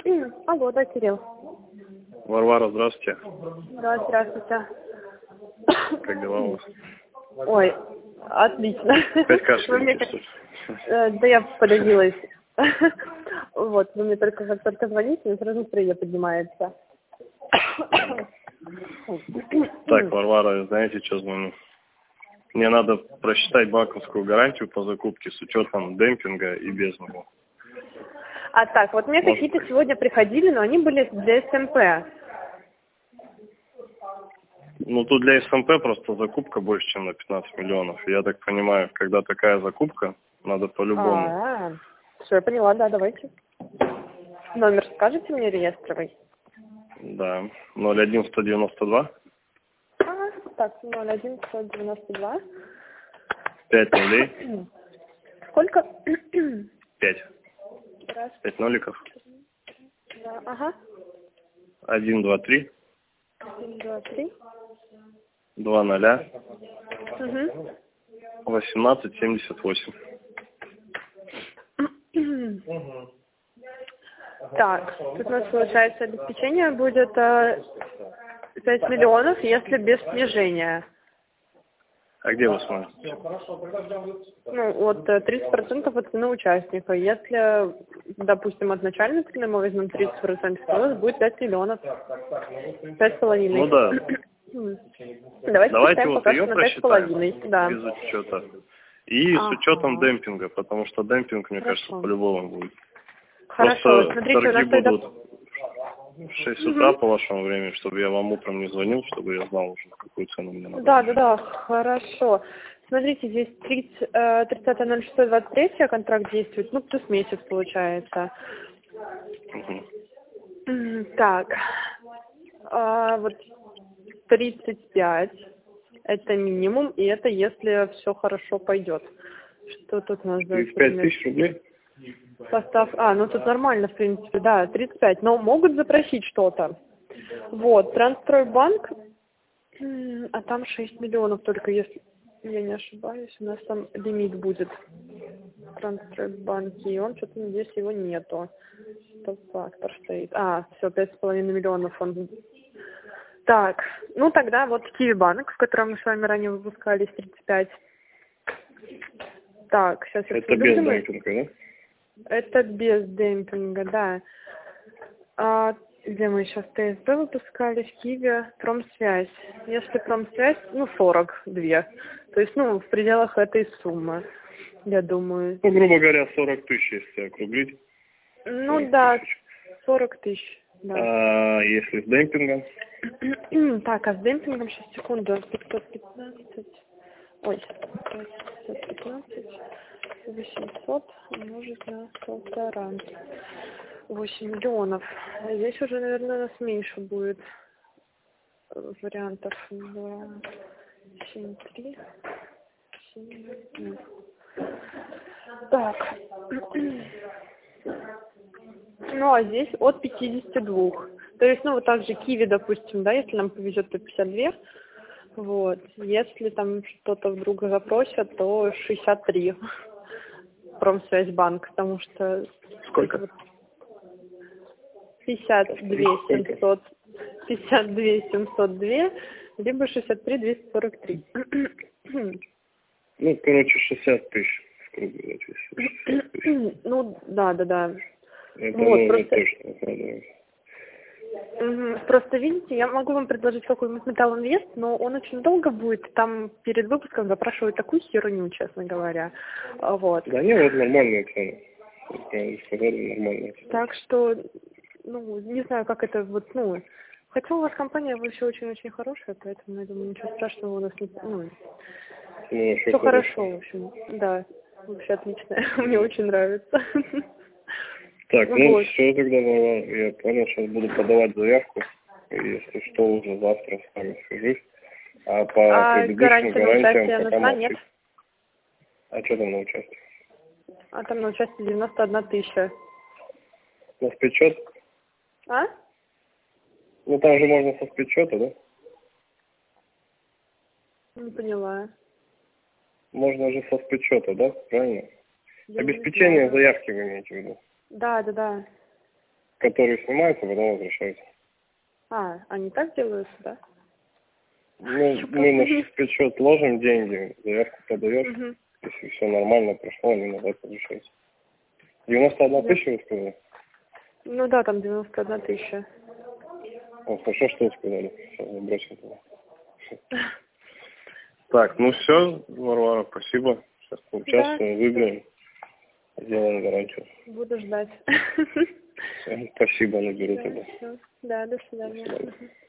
Алло, да, Кирилл. Варвара, здравствуйте. Да, здравствуйте. Как дела у вас? Ой, отлично. Опять кашляете? Да я подавилась. Вот, вы мне только звоните, мне сразу настроение поднимается. Так, Варвара, знаете, что звоню? Мне надо просчитать банковскую гарантию по закупке с учетом демпинга и без него. А так, вот мне какие-то сегодня приходили, но они были для СМП. Ну, тут для СМП просто закупка больше, чем на 15 миллионов. Я так понимаю, когда такая закупка, надо по-любому. Все, я поняла, да, давайте. Номер скажете мне реестровый? Да, 01192. Так, 01192. 5 нулей. Сколько? 5. Раз. 5 ноликов. Два, ага. 1, 2, 3. 1, 2, 3. 2 0. Угу. 18 78. Так, тут у нас получается обеспечение будет 5 миллионов, если без снижения. А где вы смотрите? Ну, вот 30% от цены участника. Если, допустим, от начальной цены мы возьмем 30%, то у нас будет 5 миллионов. 5,5. Ну да. Давайте вот пока ее что на просчитаем 5,5. Да. без учета. И с учетом демпинга, потому что демпинг, мне кажется, по-любому будет. Хорошо, Просто смотрите, торги у нас тогда... будут в 6 утра по вашему времени, чтобы я вам утром не звонил, чтобы я знал уже, какую цену мне надо. Да, хорошо. Смотрите, здесь 30.06.23 контракт действует, ну, плюс месяц получается. Так, вот 35 это минимум, и это если все хорошо пойдет. Что тут у нас за 35 тысяч рублей? Состав, ну тут нормально, в принципе, да, 35, но могут запросить что-то. Вот, Трансстройбанк, а там 6 миллионов только, если я не ошибаюсь, у нас там лимит будет в Трансстройбанке, и он что-то, здесь его нету. Стоп-фактор стоит. Все, 5,5 миллионов он. Так, ну тогда вот Киви-банк, в котором мы с вами ранее выпускались, 35. Так, сейчас я это без демпинга, да? Это без демпинга, да. Где мы сейчас ТСБ выпускались, Киви, Промсвязь. Если Промсвязь, 42. То есть, в пределах этой суммы, я думаю. Ну, грубо говоря, 40 тысяч, если округлить. Да, 40 тысяч, да. А если с демпингом? Так, с демпингом, сейчас, секунду, 515. Ой, 515. 800 умножить на 1,5. 8 миллионов. Здесь уже, наверное, у нас меньше будет вариантов. 2, 7, 3, 7, 0. Так. А здесь от 52. То есть, вот так же Киви, допустим, да, если нам повезет, то 52. Вот. Если там что-то вдруг запросят, то 63. Промсвязьбанк, потому что... Сколько? 52 700, 52 702, либо 63 243. Короче, 60 тысяч. Да. Это просто... точно. Просто, видите, я могу вам предложить какой-нибудь Металлинвест, но он очень долго будет. Там перед выпуском запрашивают такую херню, честно говоря. Вот. Да нет, нормальная цена. Сказали, нормальная цена. Так что, не знаю, как это хотя у вас компания вообще очень-очень хорошая, поэтому, я думаю, ничего страшного у нас не... все хорошо, в общем. Да, вообще отлично. Мне очень нравится. Так, все тогда, я понял, сейчас буду подавать заявку. Если что, уже завтра с вами свяжусь. А по предыдущим гарантиям пока молчит. Нет. А что там на участие? Там на участие 91 тысяча. На спецсчет? Там же можно со спецсчета, да? Не поняла. Можно же со спецсчета, да? Правильно? Обеспечение заявки вы имеете в виду? Да. которые снимаются, потом возвращаются. А, они так делаются, да? Ну, мы на счет ложим деньги, заявку подаешь. Если все нормально прошло, они назад возвращаются. 91 тысяча вы сказали? Ну да, там 91 тысяча. Ну, хорошо, что вы сказали. Все, забросим туда. Так, ну все, Варвара, спасибо. Сейчас поучаствуем, выберем, сделаем гарантию. Буду ждать. Все, спасибо, наберу тогда. Да, до свидания. До свидания.